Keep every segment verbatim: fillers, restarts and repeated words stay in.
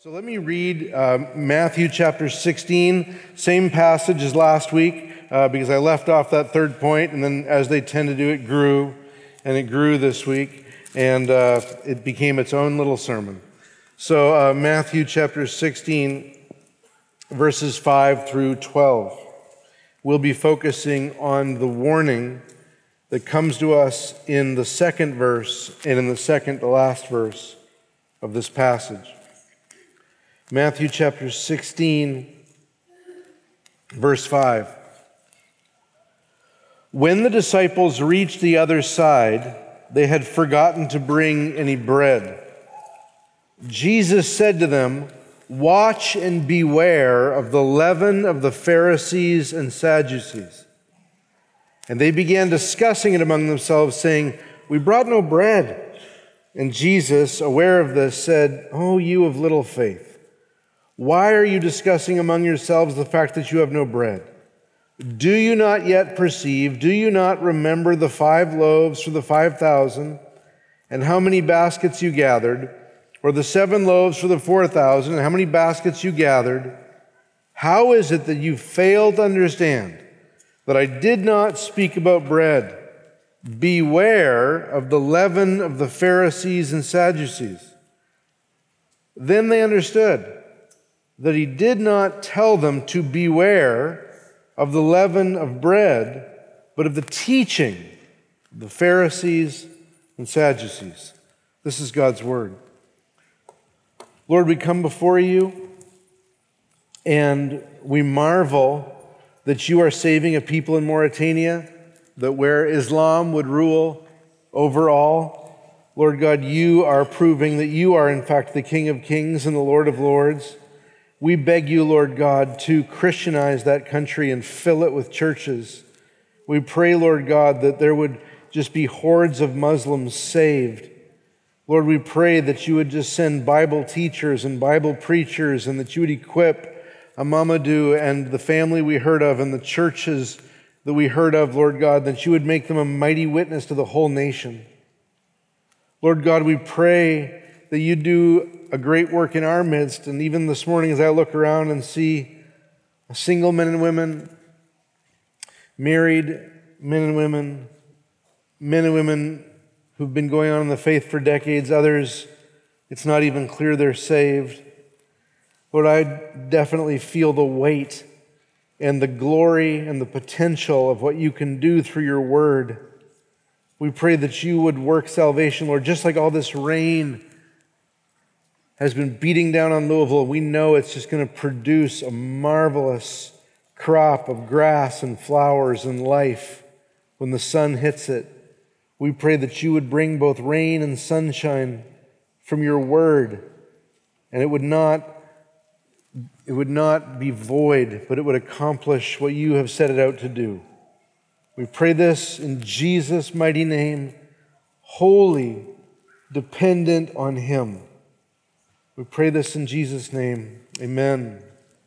So let me read uh, Matthew chapter sixteen, same passage as last week, uh, because I left off that third point, and then as they tend to do, it grew, and it grew this week, and uh, it became its own little sermon. So uh, Matthew chapter sixteen, verses five through twelve. We'll be focusing on the warning that comes to us in the second verse and in the second to last verse of this passage. Matthew chapter sixteen, verse five. When the disciples reached the other side, they had forgotten to bring any bread. Jesus said to them, "Watch and beware of the leaven of the Pharisees and Sadducees." And they began discussing it among themselves, saying, "We brought no bread." And Jesus, aware of this, said, "Oh, you of little faith, why are you discussing among yourselves the fact that you have no bread? Do you not yet perceive? Do you not remember the five loaves for the five thousand, and how many baskets you gathered? Or the seven loaves for the four thousand, and how many baskets you gathered? How is it that you fail to understand that I did not speak about bread? Beware of the leaven of the Pharisees and Sadducees." Then they understood that he did not tell them to beware of the leaven of bread, but of the teaching of the Pharisees and Sadducees. This is God's word. Lord, we come before you and we marvel that you are saving a people in Mauritania, that where Islam would rule over all, Lord God, you are proving that you are in fact the King of Kings and the Lord of Lords. We beg you, Lord God, to Christianize that country and fill it with churches. We pray, Lord God, that there would just be hordes of Muslims saved. Lord, we pray that you would just send Bible teachers and Bible preachers, and that you would equip Mamadou and the family we heard of and the churches that we heard of, Lord God, that you would make them a mighty witness to the whole nation. Lord God, we pray that you do a great work in our midst. And even this morning, as I look around and see single men and women, married men and women, men and women who've been going on in the faith for decades, others, it's not even clear they're saved. Lord, I definitely feel the weight and the glory and the potential of what you can do through your word. We pray that you would work salvation, Lord, just like all this rain has been beating down on Louisville. We know it's just going to produce a marvelous crop of grass and flowers and life when the sun hits it. We pray that you would bring both rain and sunshine from your word, and it would not, it would not be void, but it would accomplish what you have set it out to do. We pray this in Jesus' mighty name, wholly dependent on him. We pray this in Jesus' name. Amen.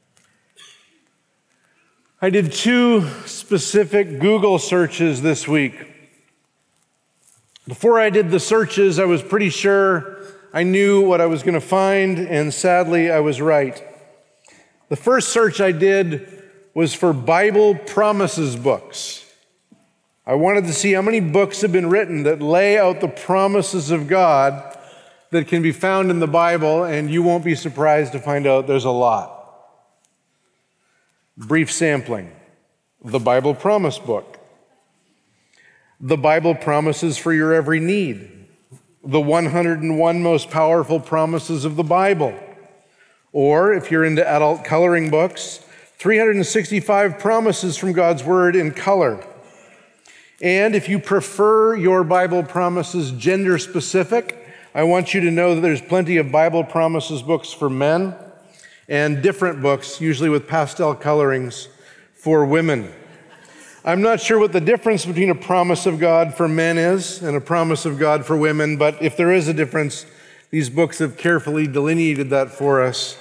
I did two specific Google searches this week. Before I did the searches, I was pretty sure I knew what I was going to find, and sadly, I was right. The first search I did was for Bible promises books. I wanted to see how many books have been written that lay out the promises of God that can be found in the Bible, and you won't be surprised to find out there's a lot. Brief sampling: the Bible Promise Book, the Bible Promises for Your Every Need, the one hundred one Most Powerful Promises of the Bible, or if you're into adult coloring books, three hundred sixty-five Promises from God's Word in color. And if you prefer your Bible promises gender specific, I want you to know that there's plenty of Bible promises books for men and different books, usually with pastel colorings, for women. I'm not sure what the difference between a promise of God for men is and a promise of God for women, but if there is a difference, these books have carefully delineated that for us.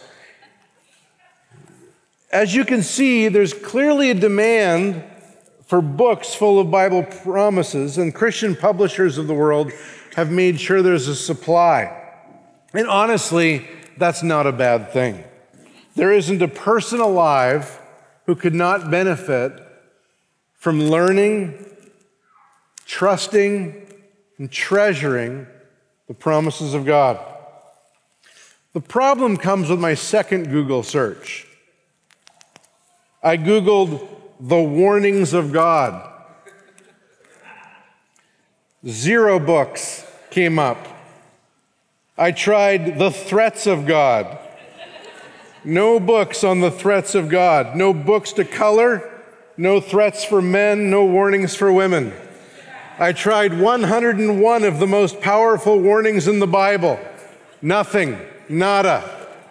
As you can see, there's clearly a demand for books full of Bible promises, and Christian publishers of the world have made sure there's a supply. And honestly, that's not a bad thing. There isn't a person alive who could not benefit from learning, trusting, and treasuring the promises of God. The problem comes with my second Google search. I Googled the warnings of God. Zero books came up. I tried the threats of God. No books on the threats of God. No books to color. No threats for men. No warnings for women. I tried one hundred one of the most powerful warnings in the Bible. Nothing. Nada.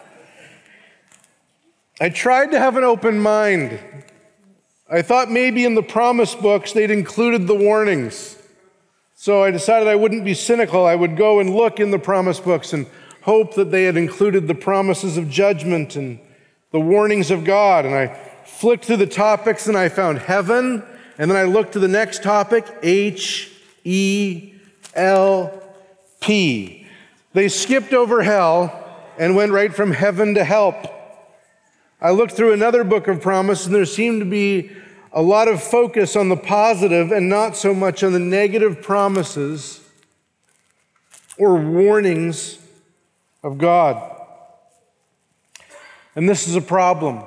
I tried to have an open mind. I thought maybe in the promise books they'd included the warnings. So I decided I wouldn't be cynical. I would go and look in the promise books and hope that they had included the promises of judgment and the warnings of God. And I flicked through the topics and I found heaven. And then I looked to the next topic, H E L P. They skipped over hell and went right from heaven to help. I looked through another book of promise, and there seemed to be a lot of focus on the positive and not so much on the negative promises or warnings of God. And this is a problem.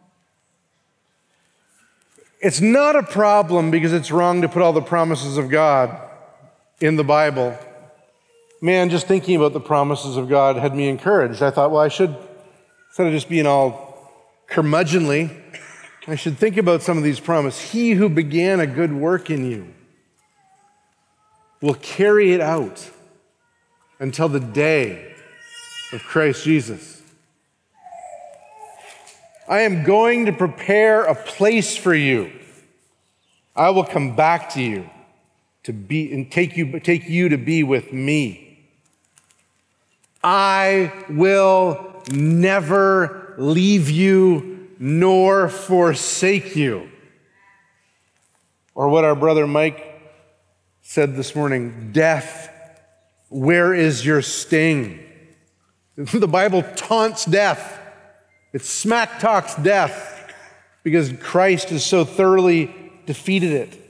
It's not a problem because it's wrong to put all the promises of God in the Bible. Man, just thinking about the promises of God had me encouraged. I thought, well, I should, instead of just being all curmudgeonly, I should think about some of these promises. He who began a good work in you will carry it out until the day of Christ Jesus. I am going to prepare a place for you. I will come back to you to be and take you, take you to be with me. I will never leave you nor forsake you. Or what our brother Mike said this morning, death, where is your sting? The Bible taunts death. It smack talks death because Christ has so thoroughly defeated it.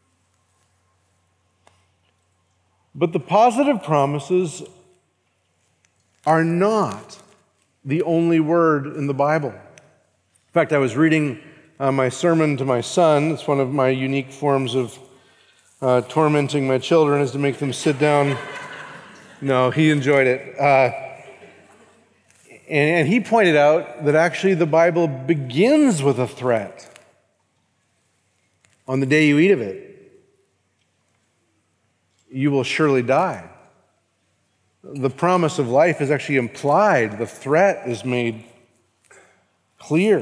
But the positive promises are not the only word in the Bible. In fact, I was reading uh, my sermon to my son. It's one of my unique forms of uh, tormenting my children, is to make them sit down. No, he enjoyed it. Uh, and, and he pointed out that actually the Bible begins with a threat. On the day you eat of it, you will surely die. The promise of life is actually implied. The threat is made clear.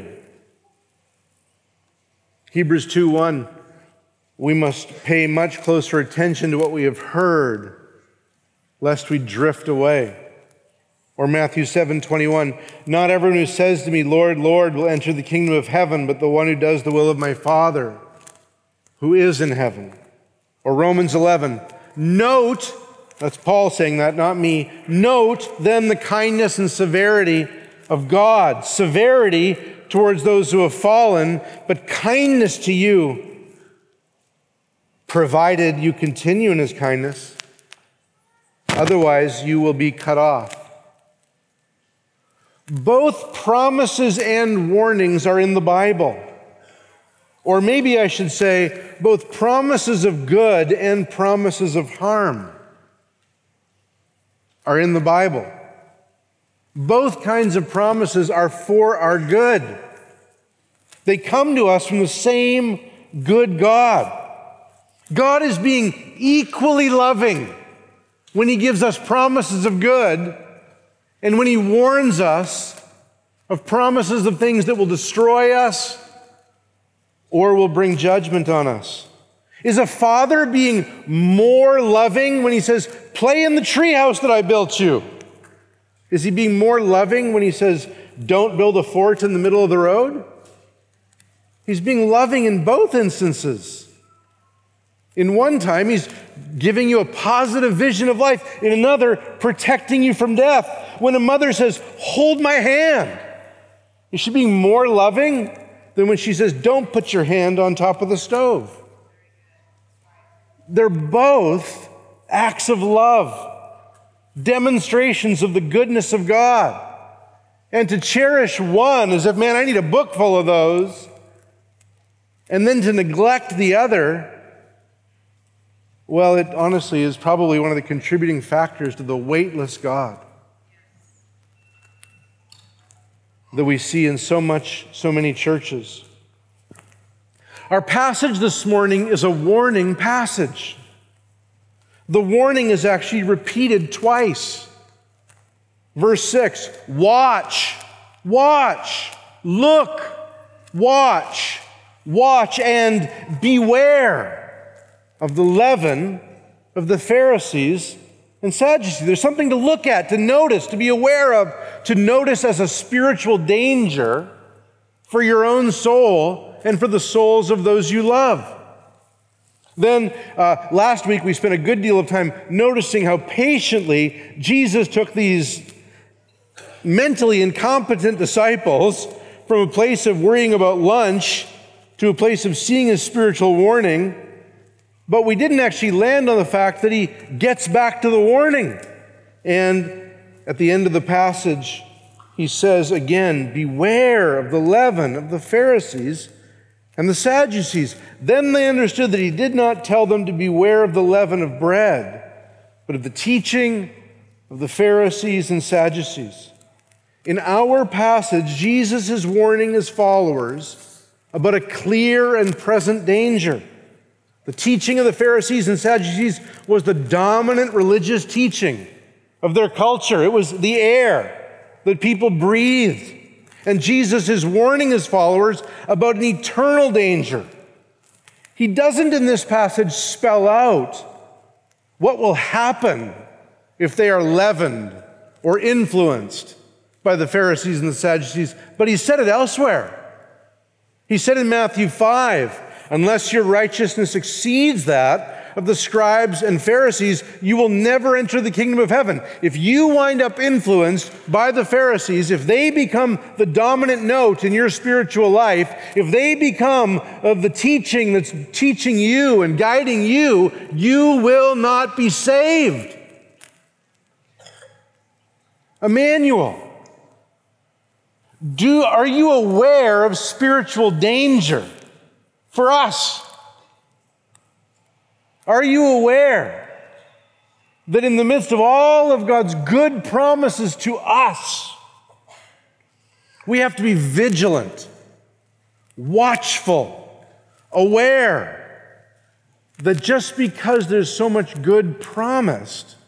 Hebrews two one, we must pay much closer attention to what we have heard, lest we drift away. Or Matthew seven twenty-one, not everyone who says to me, Lord, Lord, will enter the kingdom of heaven, but the one who does the will of my Father who is in heaven. Or Romans eleven, note, that's Paul saying that, not me. Note then the kindness and severity of God. Severity towards those who have fallen, but kindness to you, provided you continue in his kindness. Otherwise, you will be cut off. Both promises and warnings are in the Bible. Or maybe I should say, both promises of good and promises of harm are in the Bible. Both kinds of promises are for our good. They come to us from the same good God. God is being equally loving when he gives us promises of good and when he warns us of promises of things that will destroy us or will bring judgment on us. Is a father being more loving when he says, play in the treehouse that I built you? Is he being more loving when he says, don't build a fort in the middle of the road? He's being loving in both instances. In one time, he's giving you a positive vision of life. In another, protecting you from death. When a mother says, hold my hand, is she being more loving than when she says, don't put your hand on top of the stove? They're both acts of love, demonstrations of the goodness of God. And to cherish one as if, man, I need a book full of those, and then to neglect the other, well, it honestly is probably one of the contributing factors to the weightless God that we see in so much, so many churches. Our passage this morning is a warning passage. The warning is actually repeated twice. Verse six, watch, watch, look, watch, watch, and beware of the leaven of the Pharisees and Sadducees. There's something to look at, to notice, to be aware of, to notice as a spiritual danger for your own soul and for the souls of those you love. Then uh, last week we spent a good deal of time noticing how patiently Jesus took these mentally incompetent disciples from a place of worrying about lunch to a place of seeing a spiritual warning. But we didn't actually land on the fact that he gets back to the warning. And at the end of the passage, he says again, beware of the leaven of the Pharisees and the Sadducees. Then they understood that he did not tell them to beware of the leaven of bread, but of the teaching of the Pharisees and Sadducees. In our passage, Jesus is warning his followers about a clear and present danger. The teaching of the Pharisees and Sadducees was the dominant religious teaching of their culture. It was the air that people breathed. And Jesus is warning his followers about an eternal danger. He doesn't in this passage spell out what will happen if they are leavened or influenced by the Pharisees and the Sadducees, but he said it elsewhere. He said in Matthew five, unless your righteousness exceeds that of the scribes and Pharisees, you will never enter the kingdom of heaven. If you wind up influenced by the Pharisees, if they become the dominant note in your spiritual life, if they become of the teaching that's teaching you and guiding you, you will not be saved. Emmanuel, do, are you aware of spiritual danger for us? Are you aware that in the midst of all of God's good promises to us, we have to be vigilant, watchful, aware that just because there's so much good promised,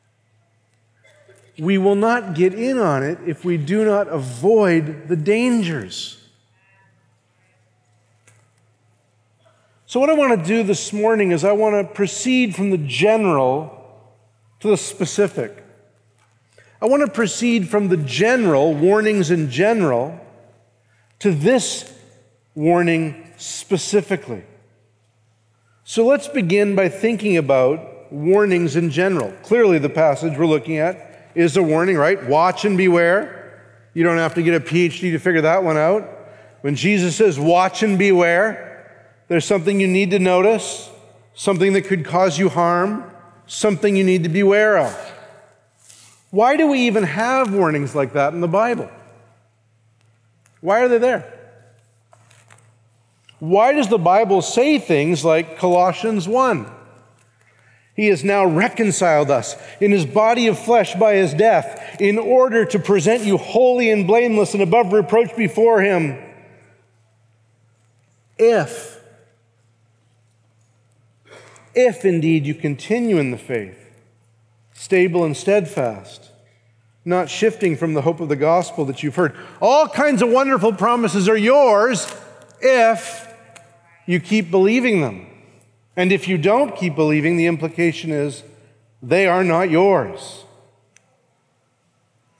we will not get in on it if we do not avoid the dangers. So what I want to do this morning is I want to proceed from the general to the specific. I want to proceed from the general, warnings in general, to this warning specifically. So let's begin by thinking about warnings in general. Clearly the passage we're looking at is a warning, right? Watch and beware. You don't have to get a P H D to figure that one out. When Jesus says watch and beware, there's something you need to notice, something that could cause you harm, something you need to beware of. Why do we even have warnings like that in the Bible? Why are they there? Why does the Bible say things like Colossians one? He has now reconciled us in his body of flesh by his death in order to present you holy and blameless and above reproach before him. If, if indeed you continue in the faith, stable and steadfast, not shifting from the hope of the gospel that you've heard. All kinds of wonderful promises are yours if you keep believing them. And if you don't keep believing, the implication is they are not yours.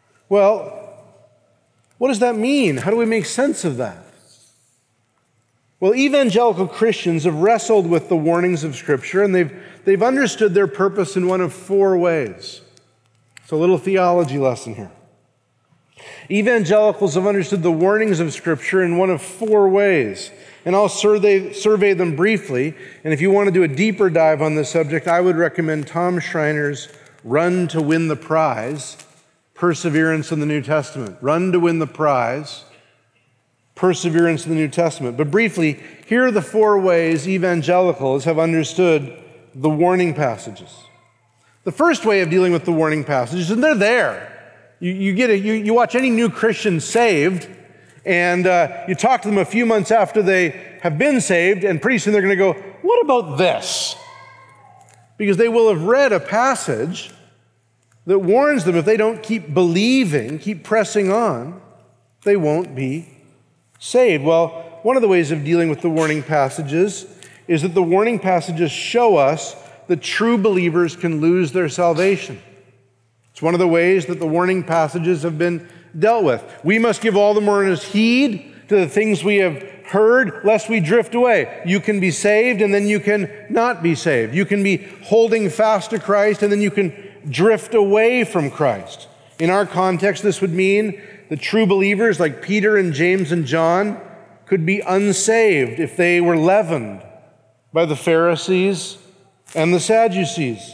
Well, what does that mean? How do we make sense of that? Well, evangelical Christians have wrestled with the warnings of Scripture, and they've, they've understood their purpose in one of four ways. It's a little theology lesson here. Evangelicals have understood the warnings of Scripture in one of four ways, and I'll survey, survey them briefly. And if you want to do a deeper dive on this subject, I would recommend Tom Schreiner's Run to Win the Prize, Perseverance in the New Testament. Run to Win the Prize, Perseverance in the New Testament. But briefly, here are the four ways evangelicals have understood the warning passages. The first way of dealing with the warning passages, and they're there. You, you get a, you, you watch any new Christian saved, and uh, you talk to them a few months after they have been saved, and pretty soon they're going to go, what about this? Because they will have read a passage that warns them if they don't keep believing, keep pressing on, they won't be saved. Well, one of the ways of dealing with the warning passages is that the warning passages show us that true believers can lose their salvation. It's one of the ways that the warning passages have been dealt with. We must give all the more earnest heed to the things we have heard, lest we drift away. You can be saved, and then you can not be saved. You can be holding fast to Christ, and then you can drift away from Christ. In our context, this would mean the true believers like Peter and James and John could be unsaved if they were leavened by the Pharisees and the Sadducees.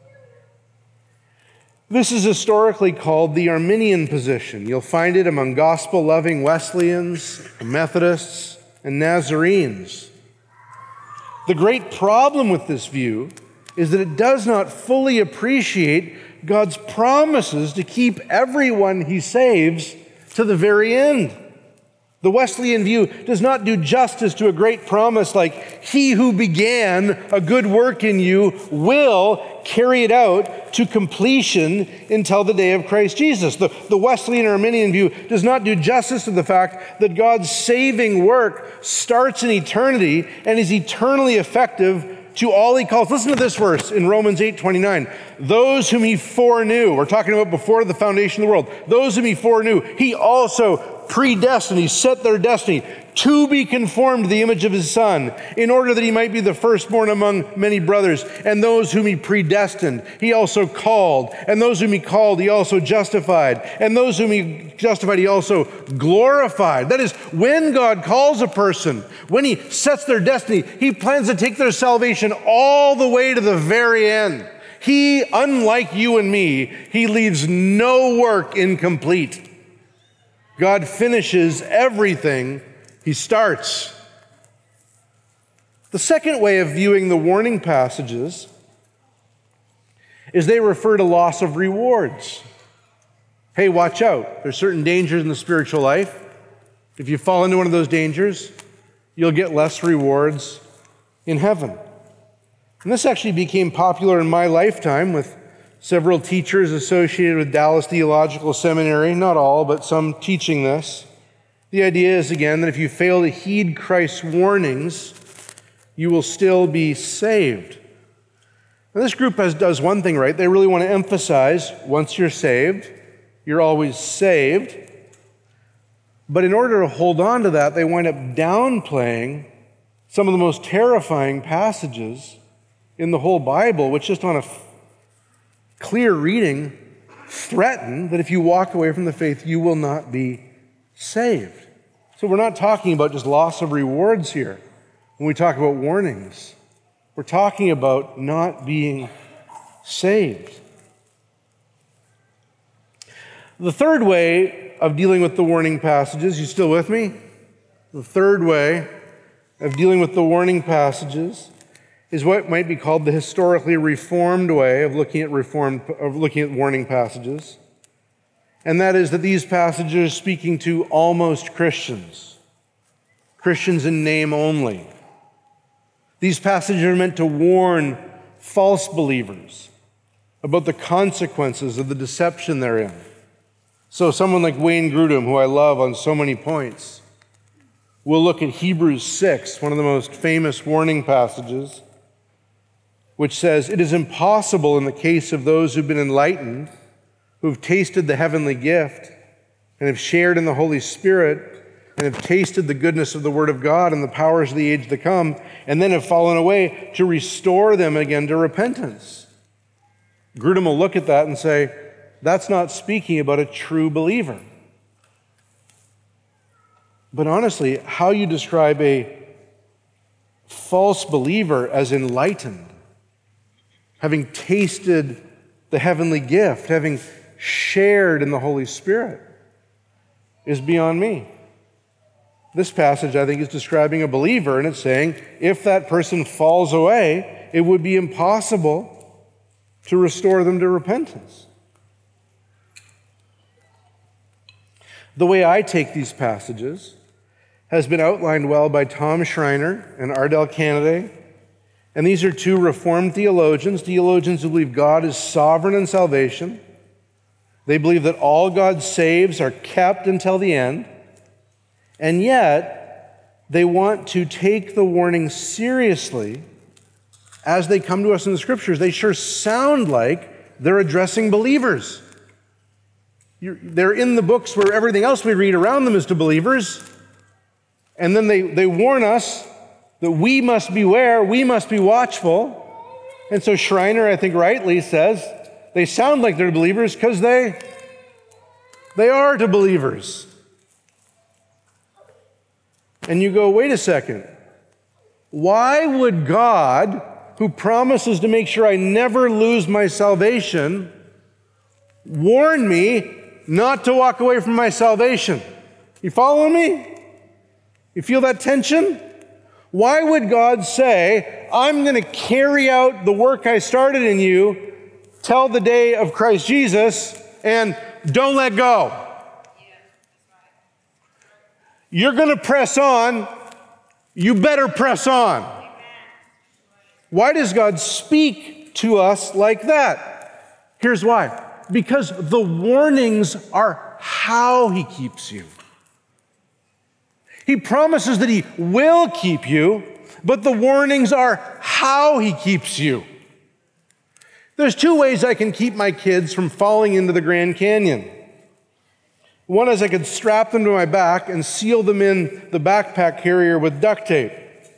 This is historically called the Arminian position. You'll find it among gospel-loving Wesleyans, Methodists, and Nazarenes. The great problem with this view is that it does not fully appreciate God's promises to keep everyone he saves to the very end. The Wesleyan view does not do justice to a great promise like, he who began a good work in you will carry it out to completion until the day of Christ Jesus. The, the Wesleyan Arminian view does not do justice to the fact that God's saving work starts in eternity and is eternally effective to all he calls. Listen to this verse in Romans eight twenty-nine. Those whom he foreknew, we're talking about before the foundation of the world, those whom he foreknew, he also predestined, he set their destiny to be conformed to the image of his Son, in order that he might be the firstborn among many brothers. And those whom he predestined, he also called. And those whom he called, he also justified. And those whom he justified, he also glorified. That is, when God calls a person, when he sets their destiny, he plans to take their salvation all the way to the very end. He, unlike you and me, he leaves no work incomplete. God finishes everything he starts. The second way of viewing the warning passages is they refer to loss of rewards. Hey, watch out. There's certain dangers in the spiritual life. If you fall into one of those dangers, you'll get less rewards in heaven. And this actually became popular in my lifetime with several teachers associated with Dallas Theological Seminary, not all, but some teaching this. The idea is, again, that if you fail to heed Christ's warnings, you will still be saved. Now, this group has, does one thing right. They really want to emphasize, once you're saved, you're always saved. But in order to hold on to that, they wind up downplaying some of the most terrifying passages in the whole Bible, which just on a f- clear reading threaten that if you walk away from the faith, you will not be saved. So we're not talking about just loss of rewards here when we talk about warnings. We're talking about not being saved. The third way of dealing with the warning passages, you still with me? The third way of dealing with the warning passages is what might be called the historically reformed way of looking at reformed of looking at warning passages. And that is that these passages are speaking to almost Christians, Christians in name only. These passages are meant to warn false believers about the consequences of the deception they're in. So someone like Wayne Grudem, who I love on so many points, will look at Hebrews six, one of the most famous warning passages, which says, "It is impossible in the case of those who've been enlightened, who've tasted the heavenly gift, and have shared in the Holy Spirit, and have tasted the goodness of the word of God and the powers of the age to come, and then have fallen away, to restore them again to repentance. Grudem will look at that and say, that's not speaking about a true believer. But honestly, how you describe a false believer as enlightened, having tasted the heavenly gift, having shared in the Holy Spirit, is beyond me. This passage, I think, is describing a believer, and it's saying if that person falls away, it would be impossible to restore them to repentance. The way I take these passages has been outlined well by Tom Schreiner and Ardell Canaday. And these are two Reformed theologians, theologians who believe God is sovereign in salvation. They believe that all God saves are kept until the end. And yet, they want to take the warning seriously as they come to us in the Scriptures. They sure sound like they're addressing believers. You're, they're in the books where everything else we read around them is to believers. And then they, they warn us that we must beware, we must be watchful. And so Schreiner, I think rightly, says they sound like they're believers because they, they are to believers. And you go, wait a second. Why would God, who promises to make sure I never lose my salvation, warn me not to walk away from my salvation? You following me? You feel that tension? Why would God say, I'm going to carry out the work I started in you till the day of Christ Jesus, and don't let go? You're going to press on. You better press on. Why does God speak to us like that? Here's why. Because the warnings are how He keeps you. He promises that He will keep you, but the warnings are how He keeps you. There's two ways I can keep my kids from falling into the Grand Canyon. One is I could strap them to my back and seal them in the backpack carrier with duct tape.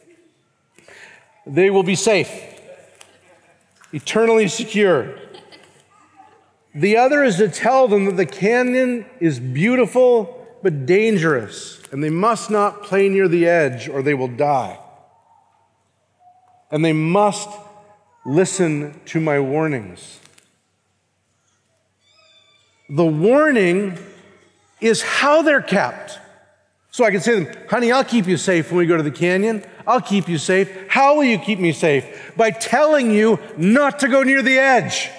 They will be safe, eternally secure. The other is to tell them that the canyon is beautiful but dangerous, and they must not play near the edge or they will die. And they must listen to my warnings. The warning is how they're kept. So I can say to them, honey, I'll keep you safe when we go to the canyon. I'll keep you safe. How will you keep me safe? By telling you not to go near the edge.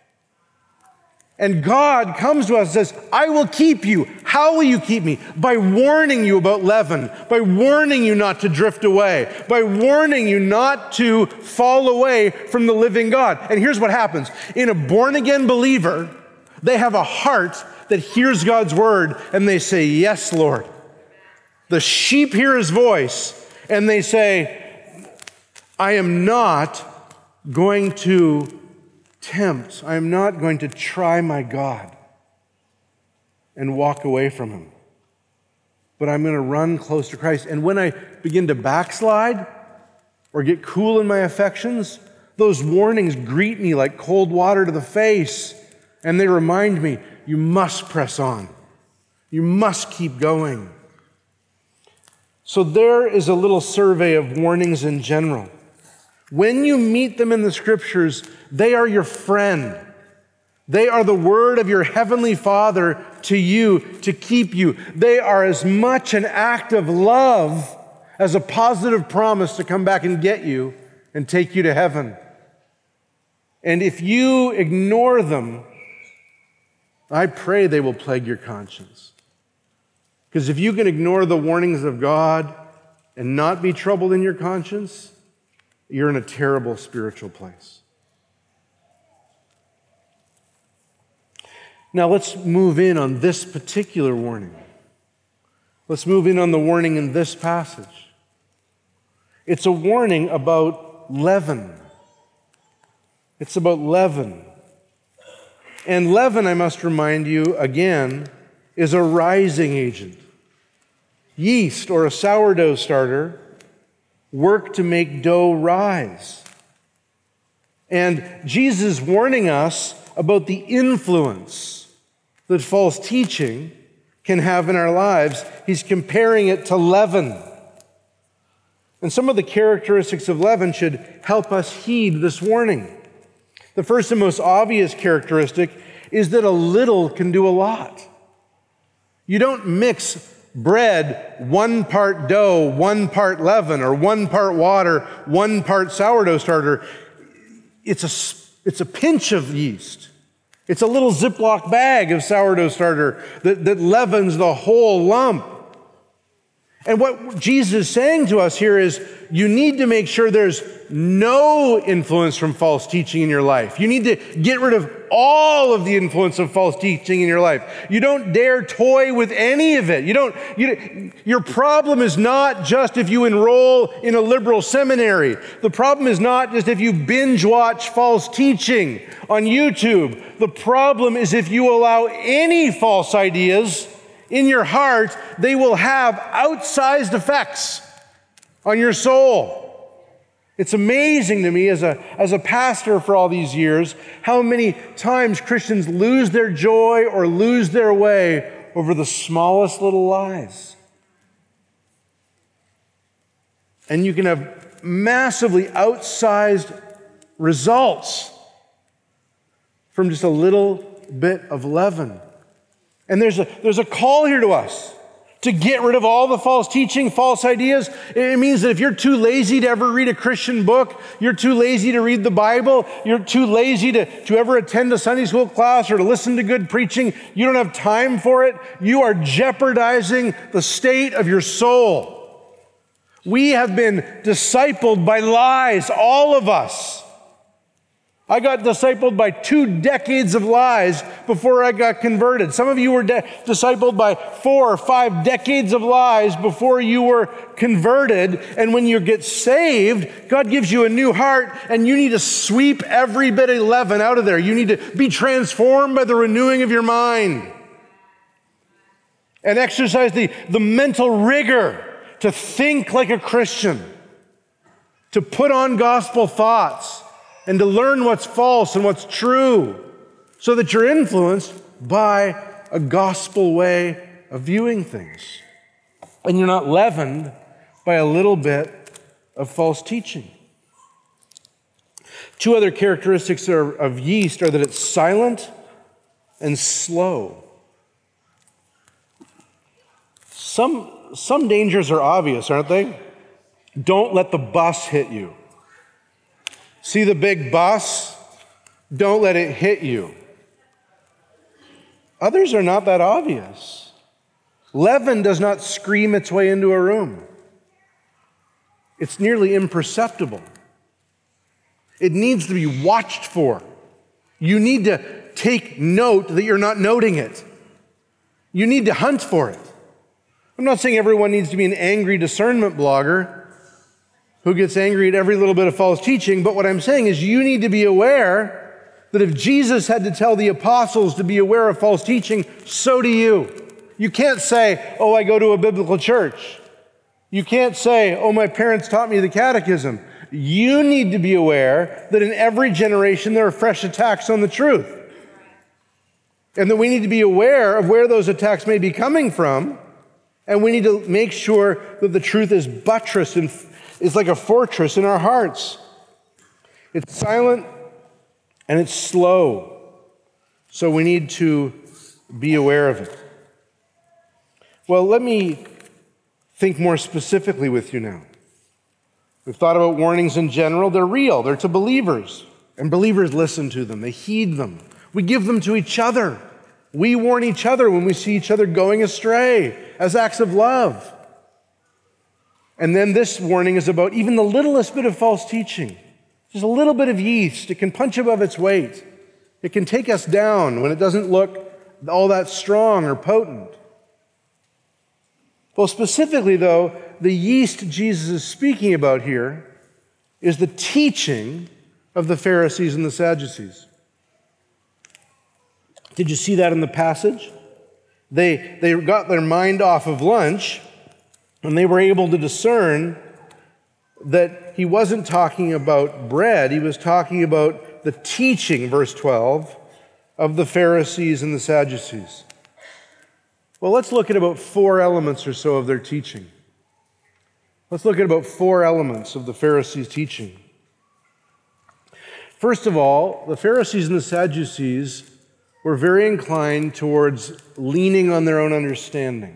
And God comes to us and says, I will keep you. How will you keep me? By warning you about leaven, by warning you not to drift away, by warning you not to fall away from the living God. And here's what happens. In a born-again believer, they have a heart that hears God's word and they say, yes, Lord. The sheep hear His voice and they say, I am not going to tempt, I am not going to try my God and walk away from Him, but I'm going to run close to Christ. And when I begin to backslide or get cool in my affections, those warnings greet me like cold water to the face, and they remind me, you must press on. You must keep going. So there is a little survey of warnings in general. When you meet them in the Scriptures, they are your friend. They are the word of your heavenly Father to you to keep you. They are as much an act of love as a positive promise to come back and get you and take you to heaven. And if you ignore them, I pray they will plague your conscience. Because if you can ignore the warnings of God and not be troubled in your conscience, you're in a terrible spiritual place. Now let's move in on this particular warning. Let's move in on the warning in this passage. It's a warning about leaven. It's about leaven. And leaven, I must remind you again, is a rising agent. Yeast or a sourdough starter work to make dough rise. And Jesus is warning us about the influence that false teaching can have in our lives. He's comparing it to leaven. And some of the characteristics of leaven should help us heed this warning. The first and most obvious characteristic is that a little can do a lot. You don't mix bread, one part dough, one part leaven, or one part water, one part sourdough starter. It's a, it's a pinch of yeast. It's a little Ziploc bag of sourdough starter that, that leavens the whole lump. And what Jesus is saying to us here is you need to make sure there's no influence from false teaching in your life. You need to get rid of all of the influence of false teaching in your life. You don't dare toy with any of it. You don't, you, your problem is not just if you enroll in a liberal seminary. The problem is not just if you binge watch false teaching on YouTube. The problem is if you allow any false ideas in your heart, they will have outsized effects on your soul. It's amazing to me as a, as a pastor for all these years, how many times Christians lose their joy or lose their way over the smallest little lies. And you can have massively outsized results from just a little bit of leaven. And there's a, there's a call here to us to get rid of all the false teaching, false ideas. It means that if you're too lazy to ever read a Christian book, you're too lazy to read the Bible, you're too lazy to, to ever attend a Sunday school class or to listen to good preaching, you don't have time for it, you are jeopardizing the state of your soul. We have been discipled by lies, all of us. I got discipled by two decades of lies before I got converted. Some of you were de- discipled by four or five decades of lies before you were converted. And when you get saved, God gives you a new heart, and you need to sweep every bit of leaven out of there. You need to be transformed by the renewing of your mind and exercise the, the mental rigor to think like a Christian, to put on gospel thoughts, and to learn what's false and what's true so that you're influenced by a gospel way of viewing things. And you're not leavened by a little bit of false teaching. Two other characteristics of yeast are that it's silent and slow. Some, some dangers are obvious, aren't they? Don't let the bus hit you. See the big bus? Don't let it hit you. Others are not that obvious. Leaven does not scream its way into a room. It's nearly imperceptible. It needs to be watched for. You need to take note that you're not noting it. You need to hunt for it. I'm not saying everyone needs to be an angry discernment blogger who gets angry at every little bit of false teaching, but what I'm saying is you need to be aware that if Jesus had to tell the apostles to be aware of false teaching, so do you. You can't say, oh, I go to a biblical church. You can't say, oh, my parents taught me the catechism. You need to be aware that in every generation there are fresh attacks on the truth. And that we need to be aware of where those attacks may be coming from, and we need to make sure that the truth is buttressed and is like a fortress in our hearts. It's silent and it's slow. So we need to be aware of it. Well, let me think more specifically with you now. We've thought about warnings in general. They're real. They're to believers. And believers listen to them. They heed them. We give them to each other. We warn each other when we see each other going astray as acts of love. And then this warning is about even the littlest bit of false teaching. Just a little bit of yeast. It can punch above its weight. It can take us down when it doesn't look all that strong or potent. Well, specifically, though, the yeast Jesus is speaking about here is the teaching of the Pharisees and the Sadducees. Did you see that in the passage? They, they got their mind off of lunch And they were able to discern that he wasn't talking about bread, he was talking about the teaching, verse twelve, of the Pharisees and the Sadducees. Well, let's look at about four elements or so of their teaching. Let's look at about four elements of the Pharisees' teaching. First of all, the Pharisees and the Sadducees were very inclined towards leaning on their own understanding.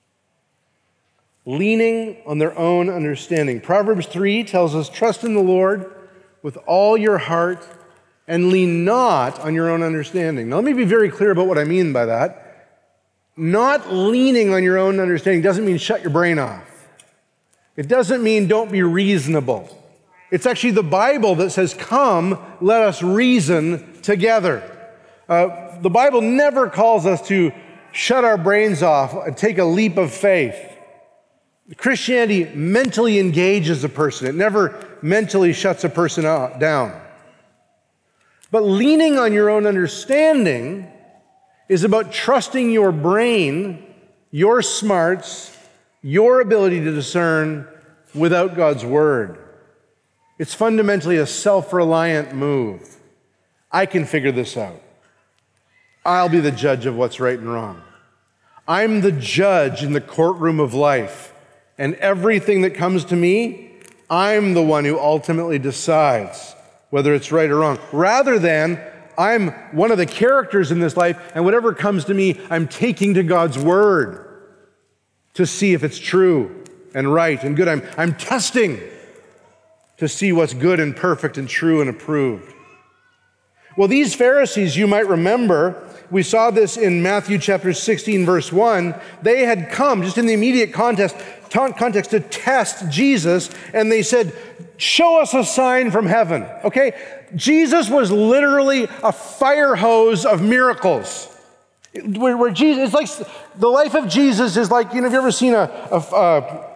Leaning on their own understanding. Proverbs three tells us, trust in the Lord with all your heart and lean not on your own understanding. Now, let me be very clear about what I mean by that. Not leaning on your own understanding doesn't mean shut your brain off. It doesn't mean don't be reasonable. It's actually the Bible that says, come, let us reason together. Uh, the Bible never calls us to shut our brains off and take a leap of faith. Christianity mentally engages a person. It never mentally shuts a person out, down. But leaning on your own understanding is about trusting your brain, your smarts, your ability to discern without God's word. It's fundamentally a self-reliant move. I can figure this out. I'll be the judge of what's right and wrong. I'm the judge in the courtroom of life. And everything that comes to me, I'm the one who ultimately decides whether it's right or wrong. Rather than, I'm one of the characters in this life, and whatever comes to me, I'm taking to God's word to see if it's true and right and good. I'm, I'm testing to see what's good and perfect and true and approved. Well, these Pharisees, you might remember, we saw this in Matthew chapter sixteen, verse one. They had come, just in the immediate context, context, to test Jesus, and they said, show us a sign from heaven, okay? Jesus was literally a fire hose of miracles. Where, where Jesus, it's like, the life of Jesus is like, you know, have you ever seen a, a, a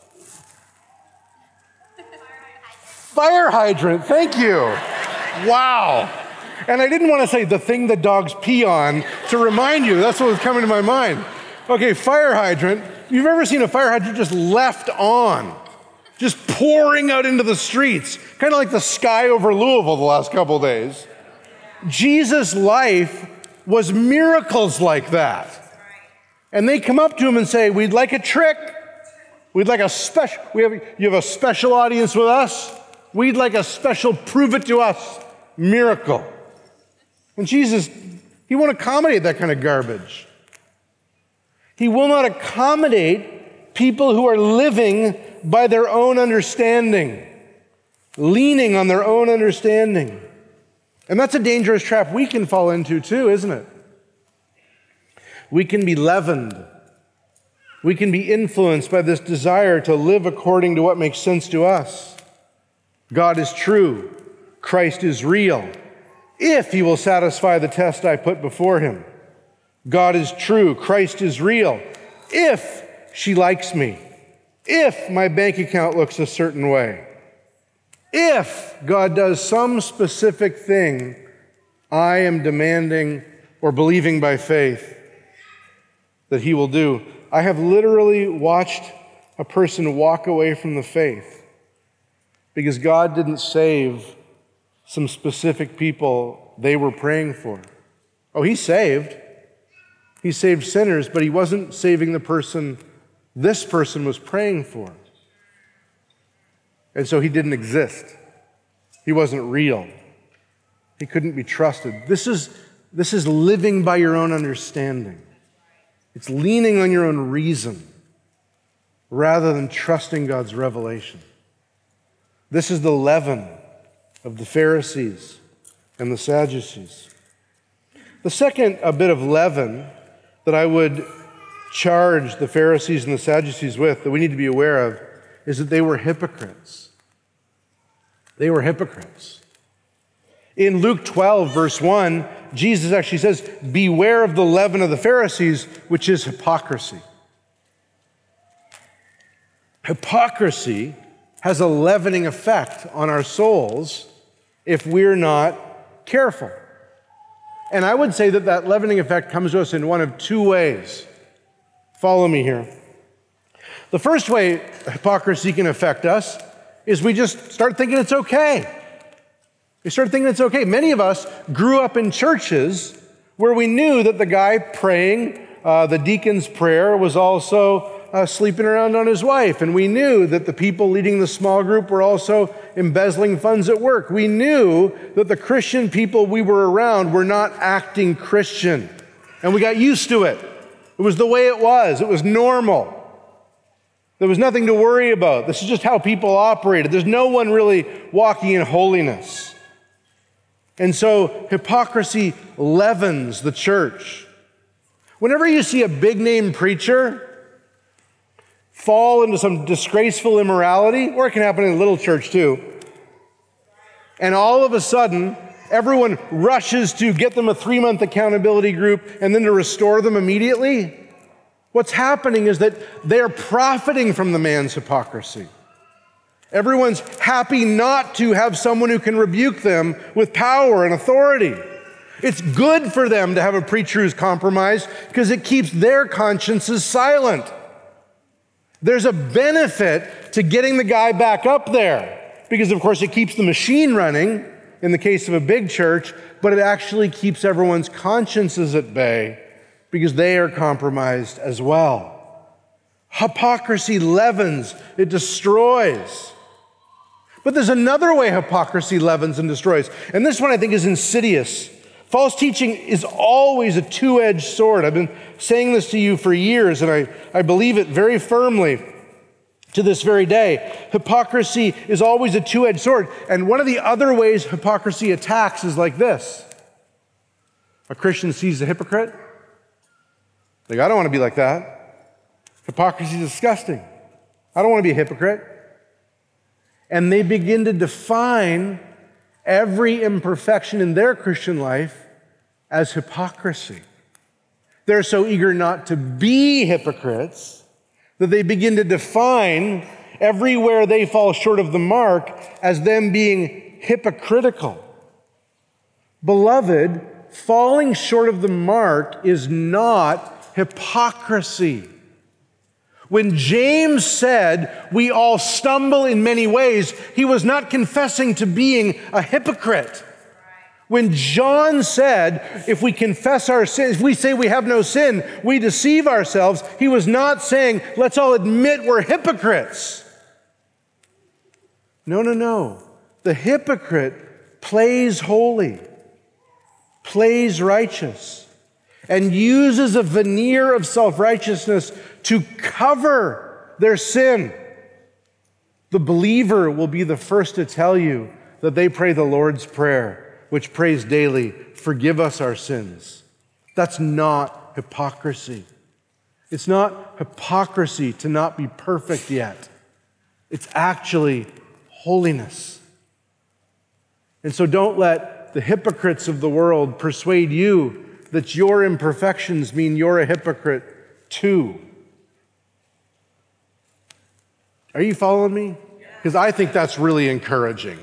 fire hydrant? Thank you. Wow. And I didn't want to say the thing that dogs pee on to remind you. That's what was coming to my mind. Okay, fire hydrant. You've ever seen a fire hydrant just left on, just pouring out into the streets, kind of like the sky over Louisville the last couple days. Jesus' life was miracles like that. And they come up to him and say, we'd like a trick. We'd like a special, we have, you have a special audience with us. We'd like a special prove it to us miracle. And Jesus, he won't accommodate that kind of garbage. He will not accommodate people who are living by their own understanding, leaning on their own understanding. And that's a dangerous trap we can fall into too, isn't it? We can be leavened. We can be influenced by this desire to live according to what makes sense to us. God is true. Christ is real. If he will satisfy the test I put before him. God is true. Christ is real. If she likes me. If my bank account looks a certain way. If God does some specific thing I am demanding or believing by faith that he will do. I have literally watched a person walk away from the faith because God didn't save some specific people they were praying for. Oh, he saved. He saved sinners, but he wasn't saving the person this person was praying for. And so he didn't exist. He wasn't real. He couldn't be trusted. This is, this is living by your own understanding. It's leaning on your own reason rather than trusting God's revelation. This is the leaven of the Pharisees and the Sadducees. The second a bit of leaven that I would charge the Pharisees and the Sadducees with, that we need to be aware of, is that they were hypocrites. They were hypocrites. In Luke twelve, verse one, Jesus actually says, beware of the leaven of the Pharisees, which is hypocrisy. Hypocrisy has a leavening effect on our souls if we're not careful. And I would say that that leavening effect comes to us in one of two ways. Follow me here. The first way hypocrisy can affect us is we just start thinking it's okay. We start thinking it's okay. Many of us grew up in churches where we knew that the guy praying uh, the deacon's prayer was also uh, sleeping around on his wife. And we knew that the people leading the small group were also embezzling funds at work. We knew that the Christian people we were around were not acting Christian. And we got used to it. It was the way it was. It was normal. There was nothing to worry about. This is just how people operated. There's no one really walking in holiness. And so hypocrisy leavens the church. Whenever you see a big-name preacher fall into some disgraceful immorality, or it can happen in a little church too, and all of a sudden, everyone rushes to get them a three-month accountability group and then to restore them immediately, what's happening is that they're profiting from the man's hypocrisy. Everyone's happy not to have someone who can rebuke them with power and authority. It's good for them to have a preacher who's compromised because it keeps their consciences silent. There's a benefit to getting the guy back up there because, of course, it keeps the machine running in the case of a big church, but it actually keeps everyone's consciences at bay because they are compromised as well. Hypocrisy leavens, it destroys. But there's another way hypocrisy leavens and destroys, and this one I think is insidious. False teaching is always a two-edged sword. I've been saying this to you for years, and I, I believe it very firmly to this very day. Hypocrisy is always a two-edged sword, and one of the other ways hypocrisy attacks is like this. A Christian sees a hypocrite. Like, I don't want to be like that. Hypocrisy is disgusting. I don't want to be a hypocrite. And they begin to define every imperfection in their Christian life as hypocrisy. They're so eager not to be hypocrites that they begin to define everywhere they fall short of the mark as them being hypocritical. Beloved, falling short of the mark is not hypocrisy. When James said, we all stumble in many ways, he was not confessing to being a hypocrite. When John said, if we confess our sins, if we say we have no sin, we deceive ourselves, he was not saying, let's all admit we're hypocrites. No, no, no. The hypocrite plays holy, plays righteous, and uses a veneer of self-righteousness to cover their sin. The believer will be the first to tell you that they pray the Lord's Prayer, which prays daily, forgive us our sins. That's not hypocrisy. It's not hypocrisy to not be perfect yet. It's actually holiness. And so don't let the hypocrites of the world persuade you that your imperfections mean you're a hypocrite too. Are you following me? Because I think that's really encouraging.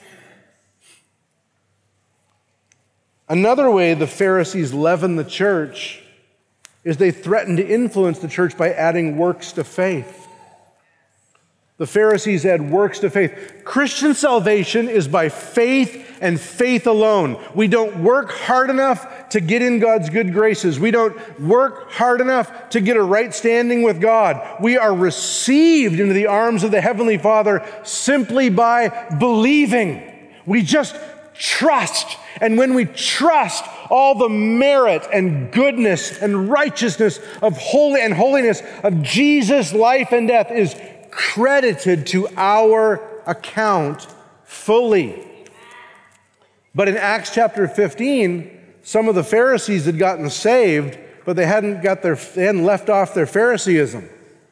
Another way the Pharisees leaven the church is they threaten to influence the church by adding works to faith. The Pharisees add works to faith. Christian salvation is by faith and faith alone. We don't work hard enough to get in God's good graces. We don't work hard enough to get a right standing with God. We are received into the arms of the Heavenly Father simply by believing. We just trust. And when we trust, all the merit and goodness and righteousness of holy and holiness of Jesus' life and death is credited to our account fully. But in Acts chapter fifteen, some of the Pharisees had gotten saved, but they hadn't got their they hadn't left off their Phariseeism.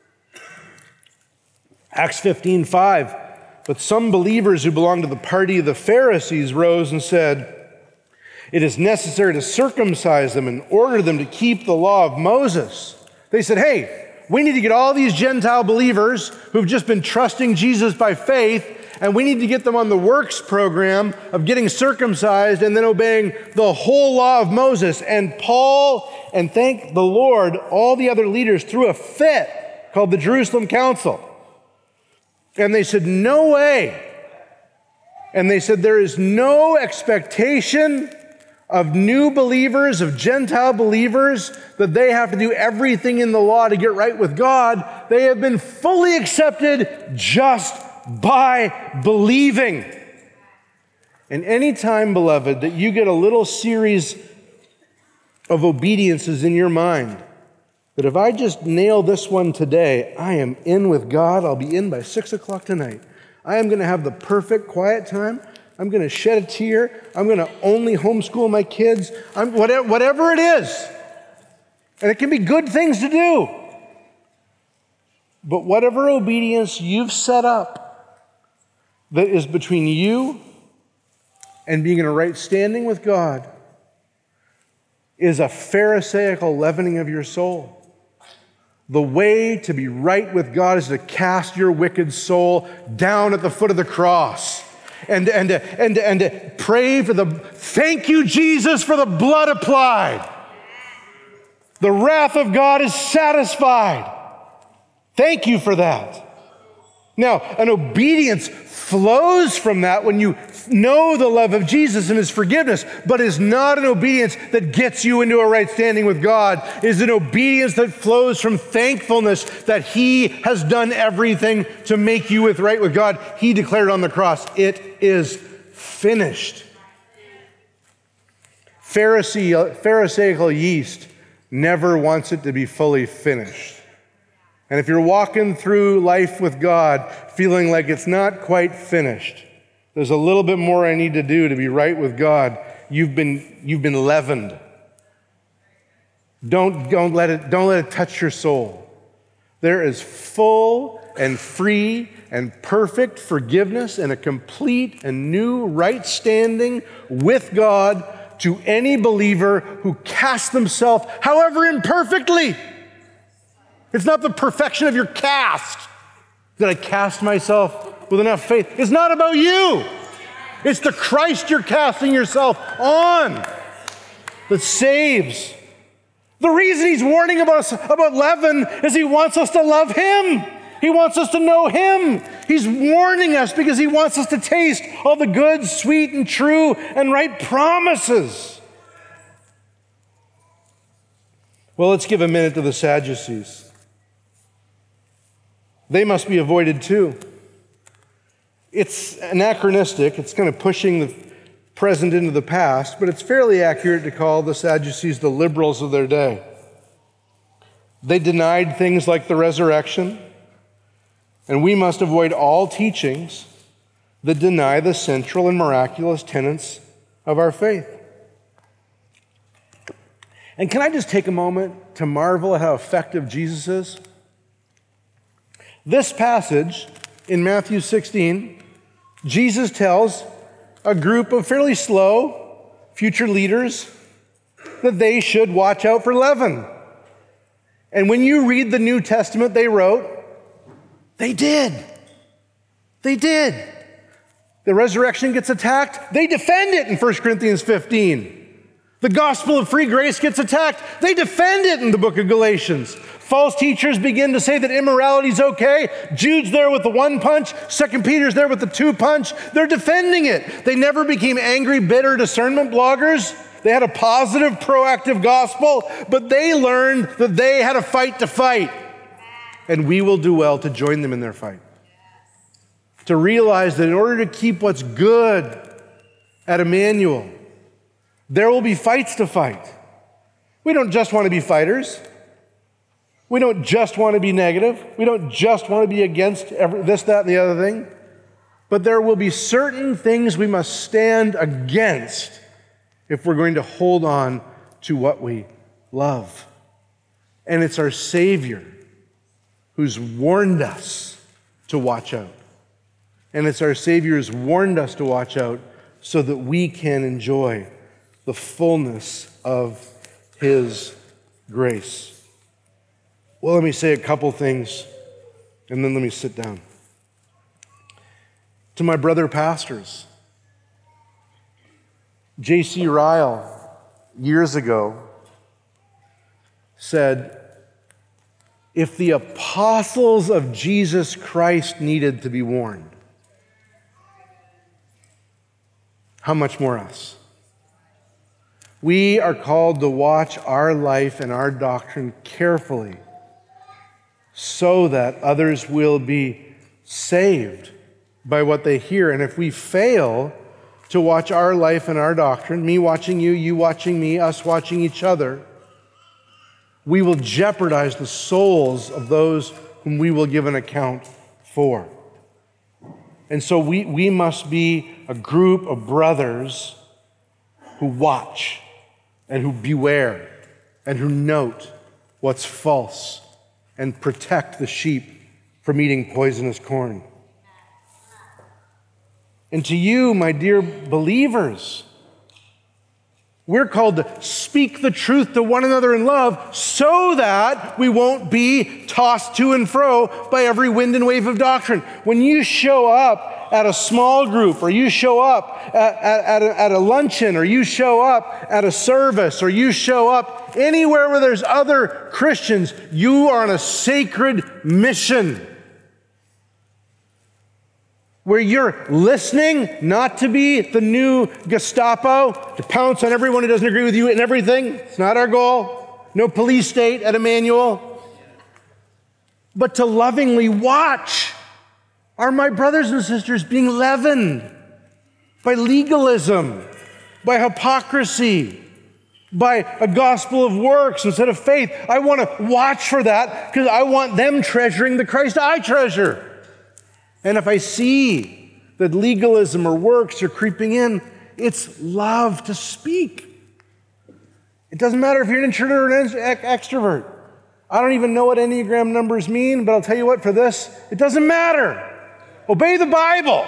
Acts fifteen five. But some believers who belonged to the party of the Pharisees rose and said, it is necessary to circumcise them and order them to keep the law of Moses. They said, hey, we need to get all these Gentile believers who've just been trusting Jesus by faith, and we need to get them on the works program of getting circumcised and then obeying the whole law of Moses. And Paul, and thank the Lord, all the other leaders threw a fit called the Jerusalem Council. And they said, no way. And they said, there is no expectation of new believers, of Gentile believers, that they have to do everything in the law to get right with God. They have been fully accepted just by believing. And any time, beloved, that you get a little series of obediences in your mind, that if I just nail this one today, I am in with God. I'll be in by six o'clock tonight. I am going to have the perfect quiet time. I'm going to shed a tear. I'm going to only homeschool my kids. I'm, whatever, whatever it is. And it can be good things to do. But whatever obedience you've set up that is between you and being in a right standing with God is a Pharisaical leavening of your soul. The way to be right with God is to cast your wicked soul down at the foot of the cross and, and, and, and, and pray for the, thank you, Jesus, for the blood applied. The wrath of God is satisfied. Thank you for that. Now, an obedience flows from that when you know the love of Jesus and his forgiveness, but is not an obedience that gets you into a right standing with God. It is an obedience that flows from thankfulness that he has done everything to make you with right with God. He declared on the cross, it is finished. Pharisee, Pharisaical yeast never wants it to be fully finished. And if you're walking through life with God feeling like it's not quite finished, there's a little bit more I need to do to be right with God, you've been, you've been leavened. Don't, don't, let it, don't let it touch your soul. There is full and free and perfect forgiveness and a complete and new right standing with God to any believer who casts themselves, however imperfectly. It's not the perfection of your cast that I cast myself with enough faith. It's not about you. It's the Christ you're casting yourself on that saves. The reason he's warning about us about leaven is he wants us to love him. He wants us to know him. He's warning us because he wants us to taste all the good, sweet, and true and right promises. Well, let's give a minute to the Sadducees. They must be avoided too. It's anachronistic. It's kind of pushing the present into the past, but it's fairly accurate to call the Sadducees the liberals of their day. They denied things like the resurrection, and we must avoid all teachings that deny the central and miraculous tenets of our faith. And can I just take a moment to marvel at how effective Jesus is? This passage in Matthew sixteen, Jesus tells a group of fairly slow future leaders that they should watch out for leaven. And when you read the New Testament they wrote, they did. They did. The resurrection gets attacked, they defend it in First Corinthians fifteen. The gospel of free grace gets attacked, they defend it in the book of Galatians. False teachers begin to say that immorality is okay. Jude's there with the one punch. Second Peter's there with the two punch. They're defending it. They never became angry, bitter discernment bloggers. They had a positive, proactive gospel, but they learned that they had a fight to fight. And we will do well to join them in their fight. To realize that in order to keep what's good at Emmanuel, there will be fights to fight. We don't just want to be fighters. We don't just want to be negative. We don't just want to be against every, this, that, and the other thing. But there will be certain things we must stand against if we're going to hold on to what we love. And it's our Savior who's warned us to watch out. And it's our Savior who's warned us to watch out so that we can enjoy the fullness of his grace. Well, let me say a couple things, and then let me sit down. To my brother pastors, J C Ryle, years ago, said, If the apostles of Jesus Christ needed to be warned, how much more us? We are called to watch our life and our doctrine carefully so that others will be saved by what they hear. And if we fail to watch our life and our doctrine, me watching you, you watching me, us watching each other, we will jeopardize the souls of those whom we will give an account for. And so we, we must be a group of brothers who watch and who beware and who note what's false and protect the sheep from eating poisonous corn. And to you, my dear believers, we're called to speak the truth to one another in love so that we won't be tossed to and fro by every wind and wave of doctrine. When you show up at a small group, or you show up at, at, at, a, at a luncheon, or you show up at a service, or you show up anywhere where there's other Christians, you are on a sacred mission where you're listening not to be the new Gestapo, to pounce on everyone who doesn't agree with you and everything. It's not our goal. No police state at Emmanuel. But to lovingly watch, are my brothers and sisters being leavened by legalism, by hypocrisy, by a gospel of works instead of faith? I want to watch for that because I want them treasuring the Christ I treasure. And if I see that legalism or works are creeping in, it's love to speak. It doesn't matter if you're an introvert or an extrovert. I don't even know what Enneagram numbers mean, but I'll tell you what, for this, it doesn't matter. Obey the Bible.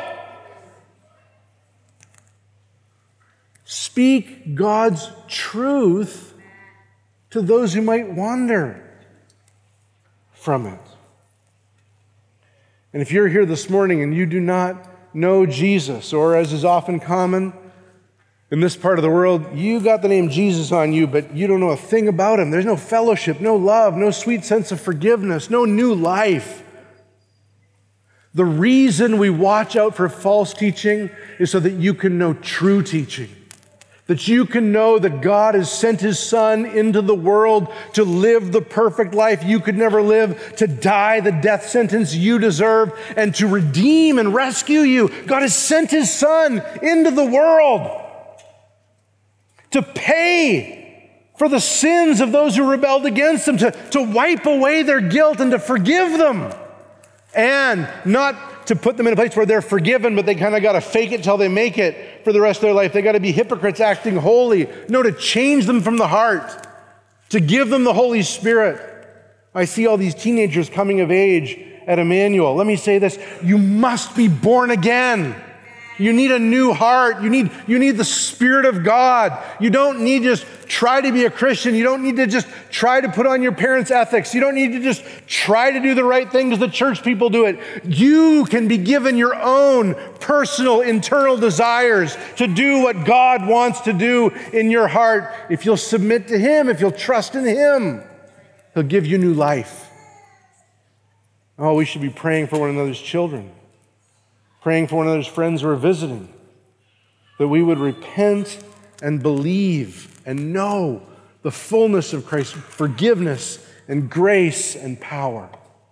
Speak God's truth to those who might wander from it. And if you're here this morning and you do not know Jesus, or as is often common in this part of the world, you got the name Jesus on you, but you don't know a thing about him. There's no fellowship, no love, no sweet sense of forgiveness, no new life. The reason we watch out for false teaching is so that you can know true teaching. That you can know that God has sent his Son into the world to live the perfect life you could never live, to die the death sentence you deserve, and to redeem and rescue you. God has sent his Son into the world to pay for the sins of those who rebelled against him, to, to wipe away their guilt and to forgive them. And not to put them in a place where they're forgiven, but they kind of got to fake it till they make it for the rest of their life. They got to be hypocrites acting holy. No, to change them from the heart, to give them the Holy Spirit. I see all these teenagers coming of age at Emmanuel. Let me say this, you must be born again. You need a new heart. You need, you need the Spirit of God. You don't need to just try to be a Christian. You don't need to just try to put on your parents' ethics. You don't need to just try to do the right thing because the church people do it. You can be given your own personal internal desires to do what God wants to do in your heart. If you'll submit to him, if you'll trust in him, he'll give you new life. Oh, we should be praying for one another's children. Praying for one another's friends who are visiting, that we would repent and believe and know the fullness of Christ's forgiveness and grace and power.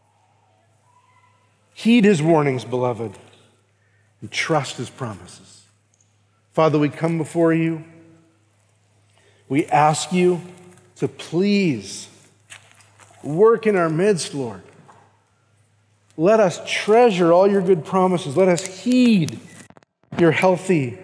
Heed his warnings, beloved, and trust his promises. Father, we come before you. We ask you to please work in our midst, Lord. Let us treasure all your good promises. Let us heed your healthy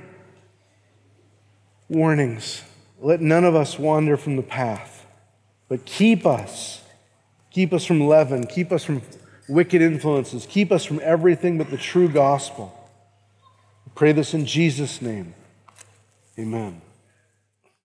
warnings. Let none of us wander from the path, but keep us. Keep us from leaven. Keep us from wicked influences. Keep us from everything but the true gospel. I pray this in Jesus' name. Amen.